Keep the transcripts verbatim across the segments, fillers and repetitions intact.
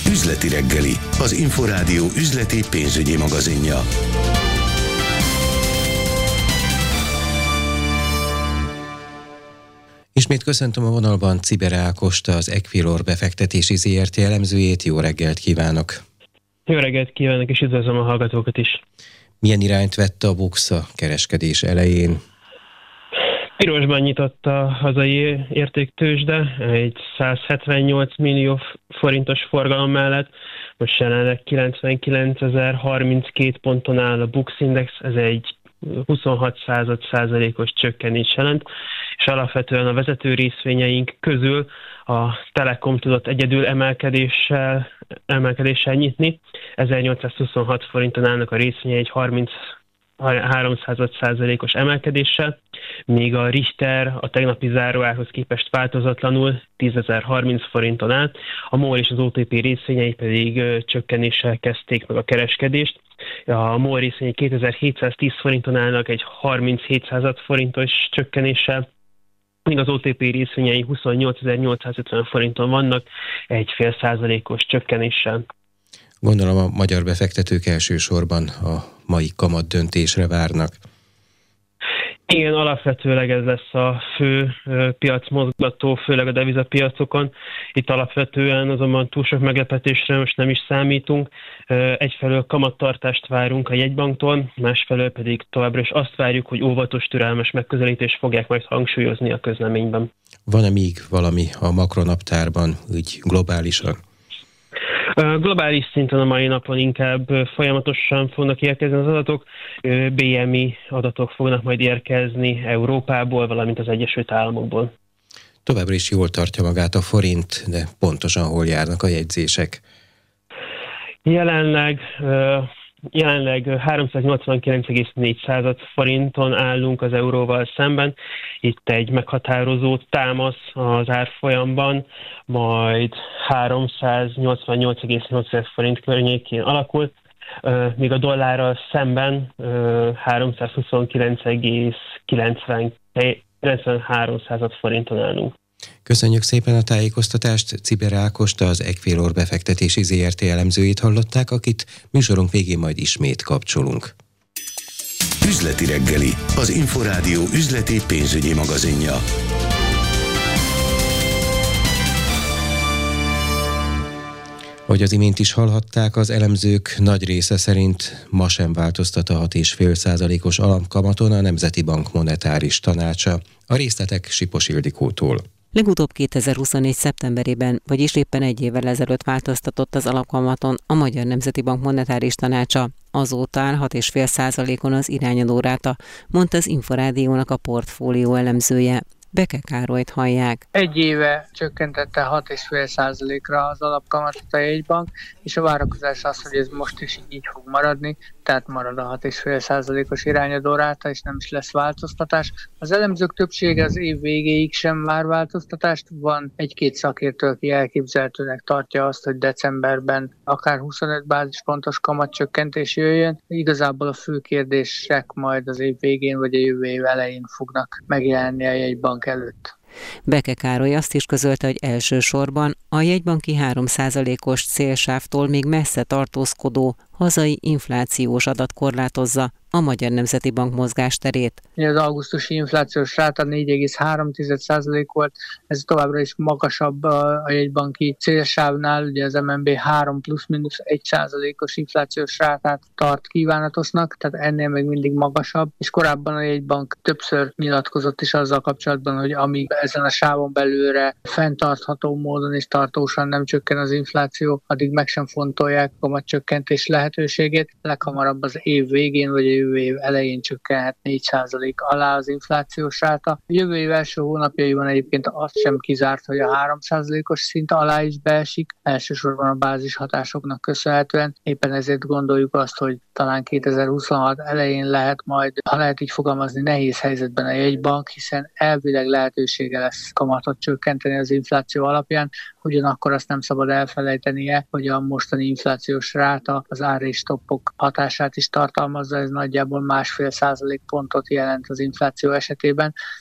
Üzleti reggeli, az Inforádió üzleti pénzügyi magazinja. Ismét köszöntöm a vonalban Cibere Ákost, az Equilor befektetési zé er té elemzőjét. Jó reggelt kívánok! Jó reggelt kívánok, és üdvözlöm a hallgatókat is! Milyen irányt vett a BUX a kereskedés elején? Pirosban nyitott a hazai értéktőzsde, egy százhetvennyolc millió forintos forgalom mellett. Most jelenleg kilencvenkilencezer harminckét ponton áll a BUX Index, ez egy huszonhat század százalékos csökkenés jelent, és alapvetően a vezető részvényeink közül a Telekom tudott egyedül emelkedéssel, emelkedéssel nyitni. ezernyolcszázhuszonhat forinton állnak a részvényei egy harminchárom század százalékos emelkedéssel, míg a Richter a tegnapi záróárhoz képest változatlanul tízezer-harminc forinton áll, a MOL és az o té pé részvényei pedig ö, csökkenéssel kezdték meg a kereskedést. A MOL részvényei kétezer-hétszáztíz forinton állnak egy harminchét század forintos csökkenéssel, míg az o té pé részvényei huszonnyolcezer-nyolcszázötven forinton vannak egy fél százalékos csökkenéssel. Gondolom a magyar befektetők elsősorban a mai kamat döntésre várnak. Igen, alapvetőleg ez lesz a fő piacmozgató, főleg a devizapiacokon. Itt alapvetően azonban túl sok meglepetésre most nem is számítunk. Egyfelől kamattartást várunk a jegybanktól, másfelől pedig továbbra is azt várjuk, hogy óvatos, türelmes megközelítést fogják majd hangsúlyozni a közleményben. Van-e még valami a makronaptárban, úgy globálisan? Globális szinten a mai napon inkább folyamatosan fognak érkezni az adatok, bé em i adatok fognak majd érkezni Európából, valamint az Egyesült Államokból. Továbbra is jól tartja magát a forint, de pontosan hol járnak a jegyzések? Jelenleg... Jelenleg háromszáznyolcvankilenc egész négy forinton állunk az euróval szemben. Itt egy meghatározó támasz az árfolyamban, majd háromszáznyolcvannyolc egész nyolc forint környékén alakul, míg a dollárral szemben háromszázhuszonkilenc egész kilencvenhárom forinton állunk. Köszönjük szépen a tájékoztatást. Cibere Ákost, az Equilor befektetési zé er té elemzőjét hallották, akit műsorunk végén majd ismét kapcsolunk. Üzleti reggeli, az Inforádió üzleti pénzügyi magazinja. Hogy az imént is hallhatták, az elemzők nagy része szerint ma sem változtat a hat egész öt százalékos alapkamaton a Nemzeti Bank monetáris tanácsa. A részletek Sipos Ildikótól. Legutóbb kétezer-huszonnégy szeptemberében, vagyis éppen egy évvel ezelőtt változtatott az alapkamaton a Magyar Nemzeti Bank monetáris tanácsa. Azóta áll hat egész öt százalékon az irányadó ráta, mondta az Inforádiónak a portfólió elemzője. Beke Károlyt hallják. Egy éve csökkentette hat egész öt százalékra az alapkamatot a jegybank, és a várakozás az, hogy ez most is így fog maradni, tehát marad a hat egész öt százalékos irányadó ráta, és nem is lesz változtatás. Az elemzők többsége az év végéig sem vár változtatást, van egy-két szakértő, aki elképzelhetőnek tartja azt, hogy decemberben akár huszonöt bázispontos kamatcsökkentés jöjjön. Igazából a fő kérdések majd az év végén vagy a jövő év elején fognak megjelenni a jegybank előtt. Beke Károly azt is közölte, hogy elsősorban a jegybanki három százalékos célsávtól még messze tartózkodó hazai inflációs adat korlátozza a Magyar Nemzeti Bank mozgásterét. Az augusztusi inflációs ráta négy egész három százalék volt, ez továbbra is magasabb a jegybanki célsávnál, ugye az em en bé három plusz-minusz egy százalékos inflációs rátát tart kívánatosnak, tehát ennél még mindig magasabb, és korábban a jegybank többször nyilatkozott is azzal kapcsolatban, hogy amíg ezen a sávon belülre fenntartható módon és tartósan nem csökken az infláció, addig meg sem fontolják a kamatcsökkentés lehetőségét, leghamarabb az év végén vagy a jövő év elején csökkenhet négy százalék alá az inflációs ráta. A jövő év első hónapjaiban egyébként azt sem kizárt, hogy a három százalékos szint alá is beesik, elsősorban a bázis hatásoknak köszönhetően. Éppen ezért gondoljuk azt, hogy talán kétezer-huszonhat elején lehet majd, ha lehet így fogalmazni, nehéz helyzetben a jegybank, hiszen elvileg lehetősége lesz kamatot csökkenteni az infláció alapján, ugyanakkor azt nem szabad elfelejtenie, hogy a mostani inflációs ráta az ár és stoppok hatását is tartalmazza, ez nagyjából másfél százalék pontot jelent az infláció esetében,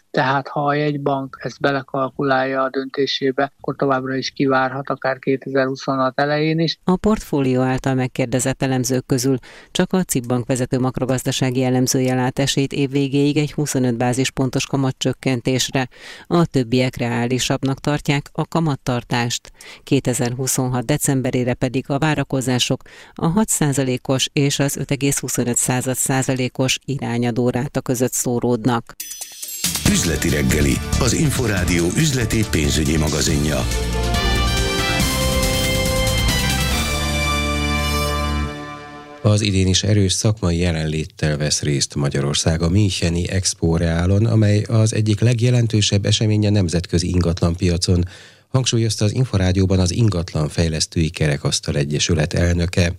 Tehát ha a jegybank ezt belekalkulálja a döntésébe, akkor továbbra is kivárhat, akár kétezer-huszonhat elején is. A portfólió által megkérdezett elemzők közül csak a cé i bé Bank vezető makrogazdasági elemzője lát esélyt évvégéig egy huszonöt bázispontos kamatcsökkentésre. A többiek reálisabbnak tartják a kamattartást. kétezer-huszonhat decemberére pedig a várakozások a hat százalékos és az öt egész huszonöt százalékos irányadóráta között szóródnak. Üzleti reggeli, az Inforádió üzleti pénzügyi magazinja. Az idén is erős szakmai jelenléttel vesz részt Magyarország a Müncheni Expo Reálon, amely az egyik legjelentősebb esemény a nemzetközi ingatlanpiacon, hangsúlyozta az Inforádióban az Ingatlan Fejlesztői Kerekasztal Egyesület elnöke.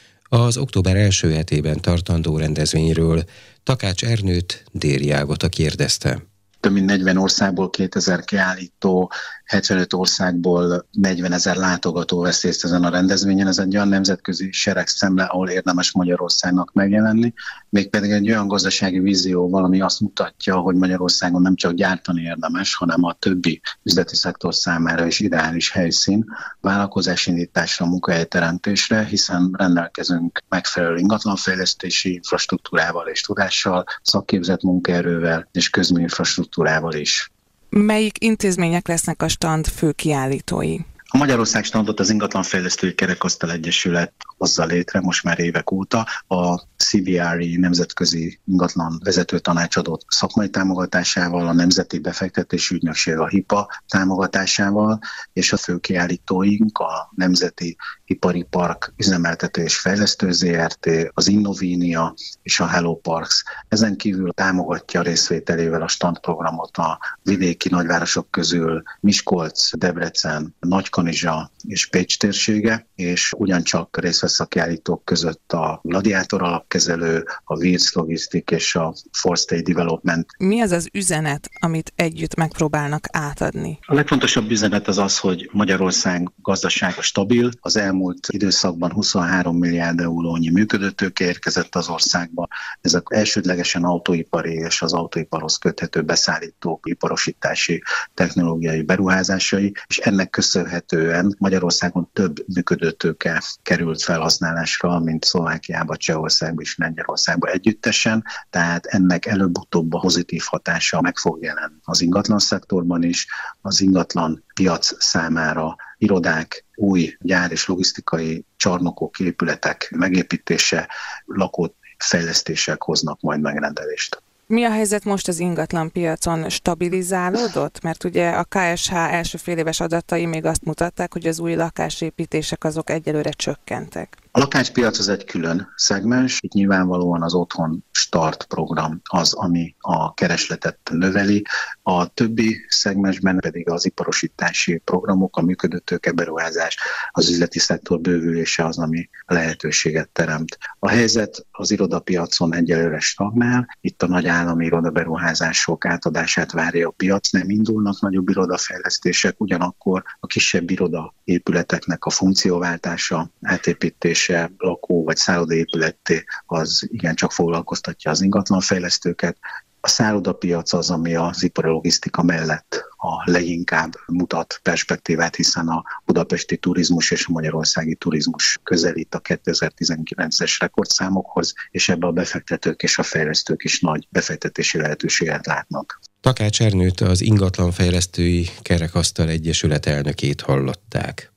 Az október első hetében tartandó rendezvényről Takács Ernőt, Déri Ágota kérdezte. Több mint negyven országból kétezer kiállító, hetvenöt országból negyvenezer látogató vesz részt ezen a rendezvényen. Ez egy olyan nemzetközi seregszemle, ahol érdemes Magyarországnak megjelenni, mégpedig egy olyan gazdasági vízióval, ami azt mutatja, hogy Magyarországon nem csak gyártani érdemes, hanem a többi üzleti szektor számára is ideális helyszín vállalkozásindításra, munkahelyteremtésre, hiszen rendelkezünk megfelelő ingatlanfejlesztési infrastruktúrával és tudással, szakképzett munkaerővel és közműinfrastruktúrával is. Melyik intézmények lesznek a stand fő kiállítói? A Magyarország standot az Ingatlanfejlesztői Kerekasztal Egyesület hozza létre most már évek óta. A cé bé er i nemzetközi ingatlan vezető tanácsadó szakmai támogatásával, a Nemzeti Befektetési Ügynökség, a hipá támogatásával, és a fő kiállítóink a Nemzeti Ipari Park Üzemeltető és Fejlesztő zé er té, az Innovínia és a Hello Parks. Ezen kívül támogatja részvételével a standprogramot a vidéki nagyvárosok közül Miskolc, Debrecen, Nagykanizsa és Pécs térsége, és ugyancsak részt vesz a kiállítók között a Gladiátor alapkezelő, a Wirtz Logistik és a Forstate Development. Mi az az üzenet, amit együtt megpróbálnak átadni? A legfontosabb üzenet az az, hogy Magyarország gazdasága stabil. Az elmúlt időszakban huszonhárom milliárd eurónyi működőtőke érkezett az országba. Ezek elsődlegesen autóipari és az autóiparhoz köthető beszállítók, iparosítási technológiai beruházásai, és ennek köszönhetően Magyarországon több működőtőke került felhasználásra, mint Szlovákiába, Csehországba és Lengyelországba együttesen, tehát ennek előbb-utóbb a pozitív hatása meg fog jelenni az ingatlan szektorban is, az ingatlan piac számára irodák, új gyár és logisztikai csarnokok, épületek megépítése, lakófejlesztések hoznak majd megrendelést. Mi a helyzet most az ingatlanpiacon? Stabilizálódott? Mert ugye a ká es há első féléves adatai még azt mutatták, hogy az új lakásépítések azok egyelőre csökkentek. A lakáspiac az egy külön szegmens, itt nyilvánvalóan az Otthon Start program az, ami a keresletet növeli, a többi szegmensben pedig az iparosítási programok, a működőtőke beruházás, az üzleti szektor bővülése az, ami lehetőséget teremt. A helyzet az irodapiacon egyelőre stagnál, itt a nagy állami irodaberuházások átadását várja a piac, nem indulnak nagyobb irodafejlesztések, ugyanakkor a kisebb irodaépületeknek a funkcióváltása, átépítése, lakó vagy szállodaépületté az igencsak foglalkoztatja az ingatlanfejlesztőket. A szállodapiac az, ami az ipari logisztika mellett a leginkább mutat perspektívát, hiszen a budapesti turizmus és a magyarországi turizmus közelít a kétezer-tizenkilences rekordszámokhoz, és ebbe a befektetők és a fejlesztők is nagy befektetési lehetőséget látnak. Takács Ernőt, az Ingatlanfejlesztői Kerekasztal Egyesület elnökét hallották.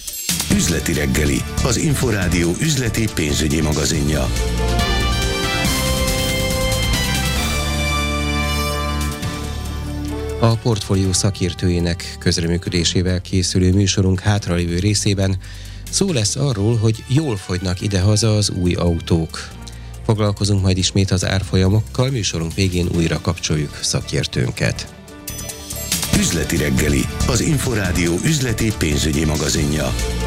Üzleti reggeli, az Inforádió üzleti pénzügyi magazinja. A portfólió szakértőjének közreműködésével készülő műsorunk hátralévő részében szó lesz arról, hogy jól fogynak idehaza az új autók. Foglalkozunk majd ismét az árfolyamokkal, műsorunk végén újra kapcsoljuk szakértőnket. Üzleti reggeli, az Inforádió üzleti pénzügyi magazinja.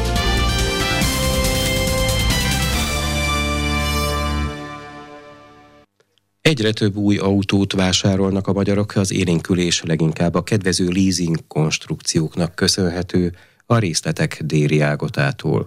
Egyre több új autót vásárolnak a magyarok, az élénkülés leginkább a kedvező leasing konstrukcióknak köszönhető, a részletek Déri Ágotától.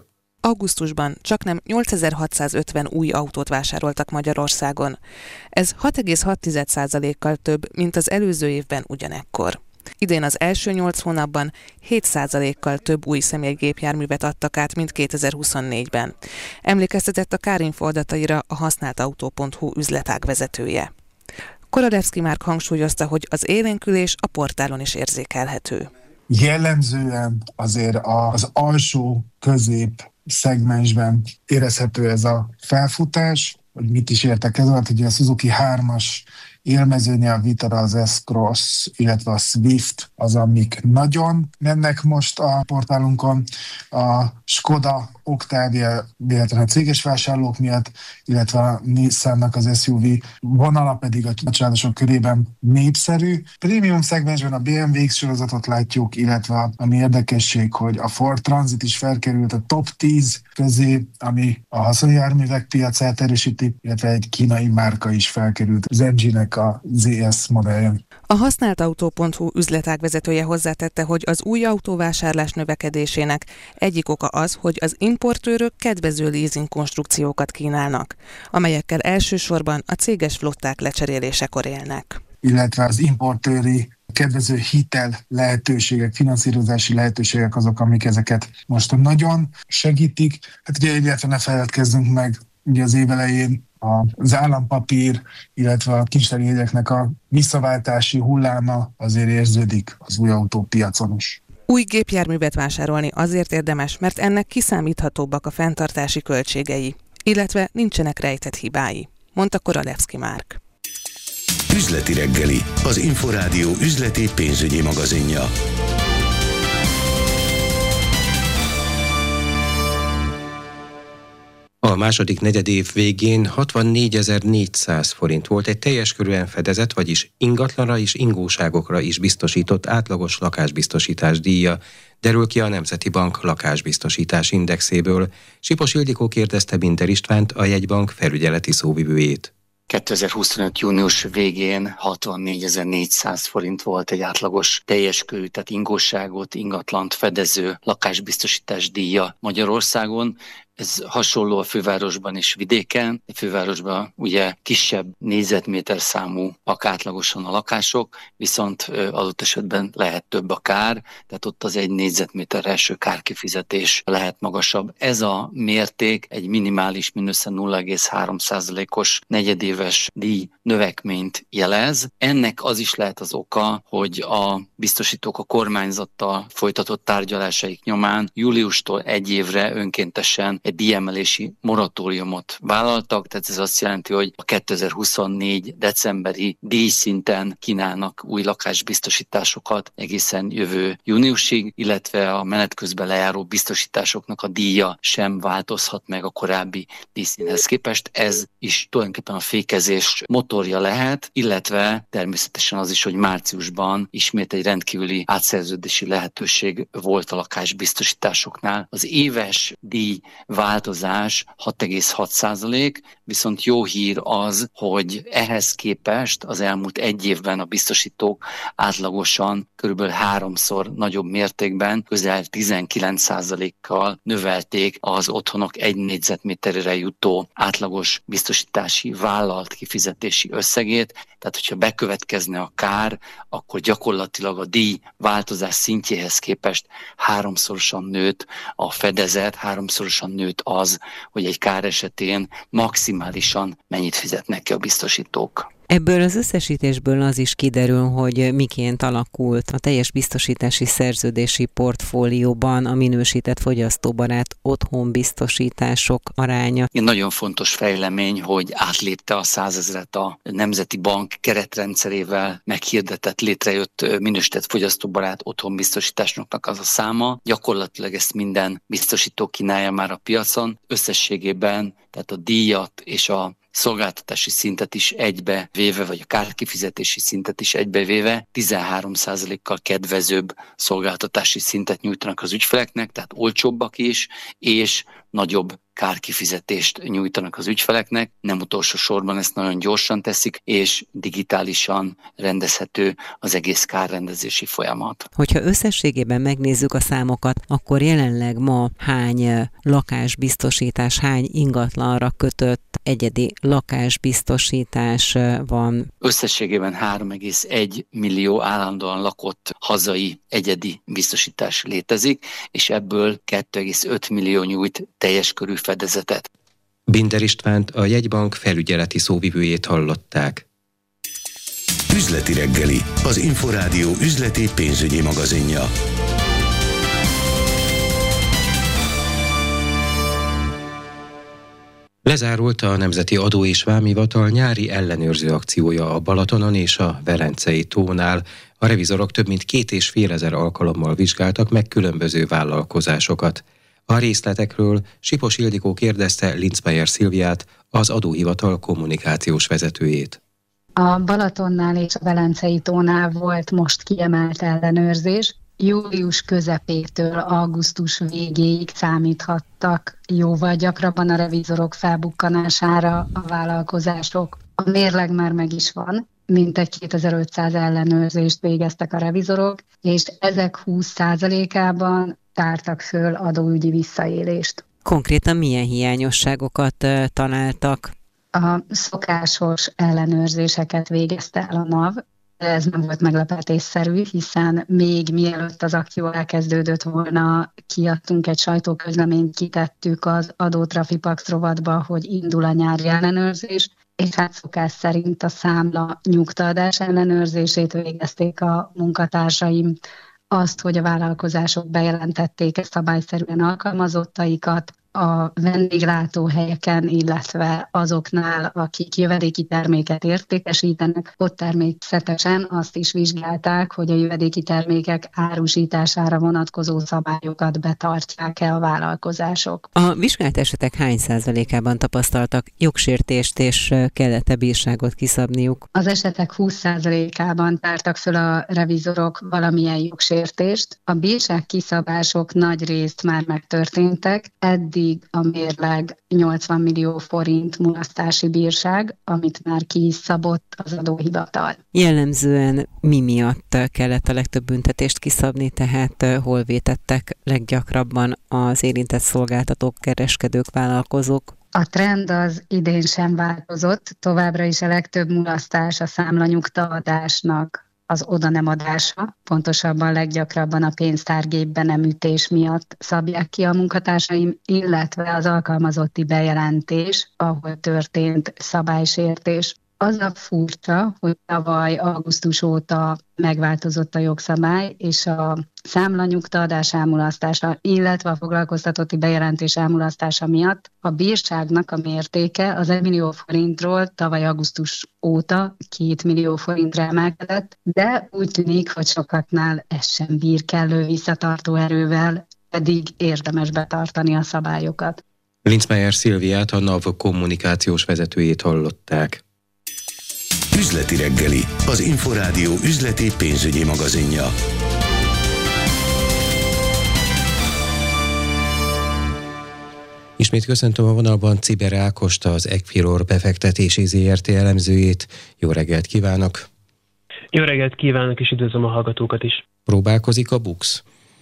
augusztusban csaknem nyolcezer-hatszázötven új autót vásároltak Magyarországon. Ez hat egész hat százalékkal több, mint az előző évben ugyanekkor. Idén az első nyolc hónapban hét százalékkal több új személygépjárművet adtak át, mint kétezer-huszonnégyben. Emlékeztetett a Kárinfo adataira a használtautó pont hu üzletág vezetője. Koradevszky Márk hangsúlyozta, hogy az élénkülés a portálon is érzékelhető. Jellemzően azért az alsó közép szegmensben érezhető ez a felfutás, hogy mit is értek ez alatt, ugye a Suzuki hármas élmezőnye, a Vitara, az S-Cross, illetve a Swift az, amik nagyon mennek most a portálunkon. A Skoda Octavia, illetve a céges vásárlók miatt, illetve a Nissannak az es u vé vonala pedig a családosok körében népszerű. Prémium szegmensben a bé em vé X sorozatot látjuk, illetve ami érdekesség, hogy a Ford Transit is felkerült a top tíz közé, ami a haszonjárművek piacát erősíti, illetve egy kínai márka is felkerült, az em gé-nek a zé es modellje. A használtautó pont hu üzletág vezetője hozzátette, hogy az új autóvásárlás növekedésének egyik oka az, hogy az importőrök kedvező leasing konstrukciókat kínálnak, amelyekkel elsősorban a céges flották lecserélésekor élnek. Illetve az importőri kedvező hitel lehetőségek, finanszírozási lehetőségek azok, amik ezeket most nagyon segítik. Hát ugye illetve ne feledkezzünk meg, ugye az év elején az állampapír, illetve a kincstárjegyeknek a visszaváltási hulláma azért érződik az új autópiacon is. Új gépjárművet vásárolni azért érdemes, mert ennek kiszámíthatóbbak a fenntartási költségei, illetve nincsenek rejtett hibái, mondta Koradevszky Márk. Üzleti reggeli, az Inforádió üzleti pénzügyi magazinja. A második negyedév végén hatvannégyezer-négyszáz forint volt egy teljes körűen fedezett, vagyis ingatlanra és ingóságokra is biztosított átlagos lakásbiztosítás díja, derül ki a Nemzeti Bank lakásbiztosítás indexéből. Sipos Ildikó kérdezte Binter Istvánt, a jegybank felügyeleti szóvivőjét. kétezer-huszonöt június végén hatvannégyezer-négyszáz forint volt egy átlagos teljes körű, tehát ingóságot, ingatlant fedező lakásbiztosítás díja Magyarországon. Ez hasonló a fővárosban és vidéken. A fővárosban ugye kisebb négyzetméter számúak átlagosan a lakások, viszont adott esetben lehet több a kár, tehát ott az egy négyzetméter első kárkifizetés lehet magasabb. Ez a mérték egy minimális, mindössze nulla egész három százalékos negyedéves díj növekményt jelez. Ennek az is lehet az oka, hogy a biztosítók a kormányzattal folytatott tárgyalásaik nyomán júliustól egy évre önkéntesen egy díjemelési moratóriumot vállaltak, tehát ez azt jelenti, hogy a kétezer-huszonnégy decemberi díjszinten kínálnak új lakásbiztosításokat egészen jövő júniusig, illetve a menet közben lejáró biztosításoknak a díja sem változhat meg a korábbi díjszínhez képest. Ez is tulajdonképpen a fékezés motorja lehet, illetve természetesen az is, hogy márciusban ismét egy rendkívüli átszerződési lehetőség volt a lakásbiztosításoknál. Az éves díj változás hat egész hat százalék, viszont jó hír az, hogy ehhez képest az elmúlt egy évben a biztosítók átlagosan körülbelül háromszor nagyobb mértékben, közel tizenkilenc százalékkal növelték az otthonok egy négyzetméterre jutó átlagos biztosítási vállalt kifizetési összegét. Tehát, hogyha bekövetkezne a kár, akkor gyakorlatilag a díj változás szintjéhez képest háromszorosan nőtt a fedezet, háromszorosan nőtt az, hogy egy kár esetén maximálisan mennyit fizetnek ki a biztosítók. Ebből az összesítésből az is kiderül, hogy miként alakult a teljes biztosítási szerződési portfólióban a minősített fogyasztóbarát otthonbiztosítások aránya. Egy nagyon fontos fejlemény, hogy átlépte a százezret a Nemzeti Bank keretrendszerével meghirdetett, létrejött minősített fogyasztóbarát otthonbiztosításoknak az a száma. Gyakorlatilag ezt minden biztosító kínálja már a piacon. Összességében, tehát a díjat és a szolgáltatási szintet is egybevéve, vagy a kárkifizetési szintet is egybevéve tizenhárom százalékkal kedvezőbb szolgáltatási szintet nyújtanak az ügyfeleknek, tehát olcsóbbak is, és nagyobb kárkifizetést nyújtanak az ügyfeleknek, nem utolsó sorban ezt nagyon gyorsan teszik, és digitálisan rendezhető az egész kárrendezési folyamat. Hogyha összességében megnézzük a számokat, akkor jelenleg ma hány lakásbiztosítás, hány ingatlanra kötött egyedi lakásbiztosítás van? Összességében három egész egy millió állandóan lakott hazai egyedi biztosítás létezik, és ebből kettő egész öt millió nyújt teljes körű fedezetet. Binder Istvánt, a jegybank felügyeleti szóvivőjét hallották. Üzleti reggeli, az Inforádió üzleti pénzügyi magazinja. Lezárult a Nemzeti Adó és Vámhivatal nyári ellenőrző akciója a Balatonon és a Velencei tónál. A revizorok több mint két és fél ezer alkalommal vizsgáltak meg különböző vállalkozásokat. A részletekről Sipos Ildikó kérdezte Linzmeier Szilviát, az adóhivatal kommunikációs vezetőjét. A Balatonnál és a Velencei tónál volt most kiemelt ellenőrzés. Július közepétől augusztus végéig számíthattak jóval gyakrabban a revizorok felbukkanására a vállalkozások. A mérleg már meg is van, mintegy kétezer-ötszáz ellenőrzést végeztek a revizorok, és ezek húsz százalékában tártak föl adóügyi visszaélést. Konkrétan milyen hiányosságokat találtak? A szokásos ellenőrzéseket végezte el a NAV. Ez nem volt meglepetésszerű, hiszen még mielőtt az akció elkezdődött volna, kiadtunk egy sajtóközleményt, kitettük az Adótrafipax rovatba, hogy indul a nyári ellenőrzés, és hát szokás szerint a számla nyugtaadás ellenőrzését végezték a munkatársaim. Azt, hogy a vállalkozások bejelentették ezt szabályszerűen alkalmazottaikat, a vendéglátóhelyeken, illetve azoknál, akik jövedéki terméket értékesítenek, ott természetesen azt is vizsgálták, hogy a jövedéki termékek árusítására vonatkozó szabályokat betartják-e a vállalkozások. A vizsgált esetek hány százalékában tapasztaltak jogsértést, és kellett-e bírságot kiszabniuk? Az esetek húsz százalékában tártak föl a revizorok valamilyen jogsértést. A bírság kiszabások nagy részt már megtörténtek, eddig a mérleg nyolcvan millió forint mulasztási bírság, amit már ki is szabott az adóhivatal. Jellemzően mi miatt kellett a legtöbb büntetést kiszabni, tehát hol vétettek leggyakrabban az érintett szolgáltatók, kereskedők, vállalkozók? A trend az idén sem változott, továbbra is a legtöbb mulasztás a számlanyugtaadásnak az oda nem adása, pontosabban leggyakrabban a pénztárgépbe nem ütés miatt szabják ki a munkatársaim, illetve az alkalmazotti bejelentés, ahol történt szabálysértés. Az a furcsa, hogy tavaly augusztus óta megváltozott a jogszabály, és a számlanyugtaadás elmulasztása, illetve a foglalkoztatotti bejelentés elmulasztása miatt a bírságnak a mértéke az egy millió forintról tavaly augusztus óta két millió forintra emelkedett, de úgy tűnik, hogy sokaknál ez sem bír kellő visszatartó erővel, pedig érdemes betartani a szabályokat. Linzmeier Szilviát, a NAV kommunikációs vezetőjét hallották. Üzleti reggeli, az Inforádió üzleti pénzügyi magazinja. Ismét köszöntöm a vonalban Ciber Ákost, az Equilor befektetési zé er té elemzőjét. Jó reggelt kívánok! Jó reggelt kívánok, és üdvözlöm a hallgatókat is! Próbálkozik a BUX?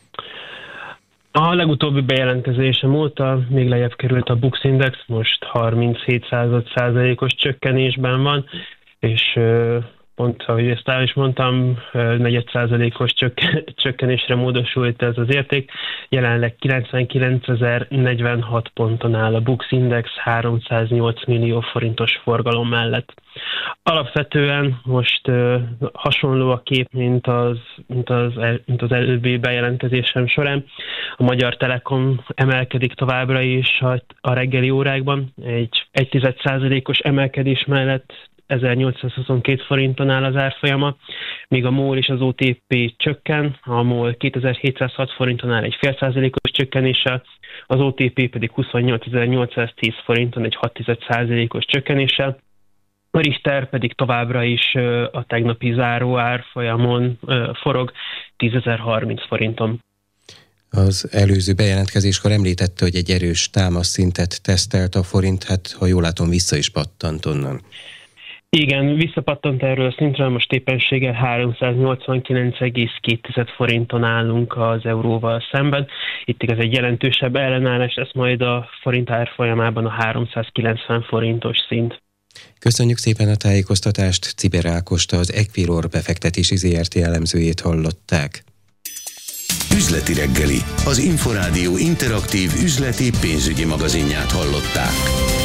A legutóbbi bejelentkezésem óta még lejjebb került a BUX Index, most harminchét százalékos csökkenésben van, és pont, ahogy ezt el is mondtam, negyed százalékos csökkenésre módosult ez az érték. Jelenleg kilencvenkilencezer negyvenhat ponton áll a BUX Index háromszáznyolc millió forintos forgalom mellett. Alapvetően most uh, hasonló a kép, mint az, mint, az, mint az előbbi bejelentkezésem során. A Magyar Telekom emelkedik továbbra is a, a reggeli órákban. Egy egy tized százalékos emelkedés mellett ezernyolcszázhuszonkettő forinton áll az árfolyama, míg a MOL és az o té pé csökken, a MOL kétezer-hétszázhat forinton áll egy fél százalékos csökkenéssel, az o té pé pedig huszonnyolcezer-nyolcszáztíz forinton egy hat tized százalékos csökkenéssel. A Richter pedig továbbra is a tegnapi záró árfolyamon forog tízezer-harminc forinton. Az előző bejelentkezéskor említette, hogy egy erős támaszszintet tesztelt a forint, hát ha jól látom, vissza is pattant onnan. Igen, visszapattant erről a szintről, most éppenséggel háromszáznyolcvankilenc egész két forinton állunk az euróval szemben. Itt igaz egy jelentősebb ellenállás lesz majd a forint árfolyamában a háromszázkilencven forintos szint. Köszönjük szépen a tájékoztatást, Ciber Ákost, az Equilor befektetési zé er té elemzőjét hallották. Üzleti reggeli, az Inforádió interaktív üzleti pénzügyi magazinját hallották.